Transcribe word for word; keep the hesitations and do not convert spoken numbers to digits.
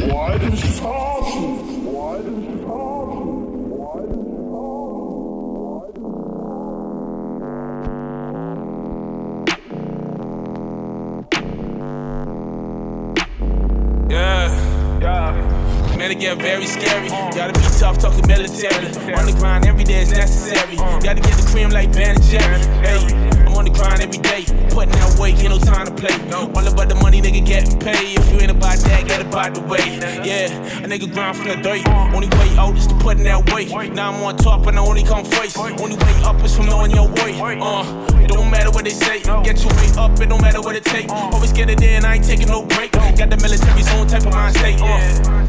Why did you stop? Why did you stop? Why did you stop? Yeah, yeah. Man, it get very scary. Gotta be tough, talking military. On the grind every day is necessary. Gotta get the cream like Ben and Jerry. Hey, I'm on the grind every day. Putting out weight, ain't no time to play. All about the money, nigga, getting paid. If you ain't about that, get about the way. Yeah, a nigga grind from the dirt. Only way out is to putting that weight. Now I'm on top and I only come first. Only way up is from knowing your way. Uh, it don't matter what they say. Get your way up, it don't matter what it take. Always get it in, I ain't taking no break. Got the military's own type of mind state. Uh.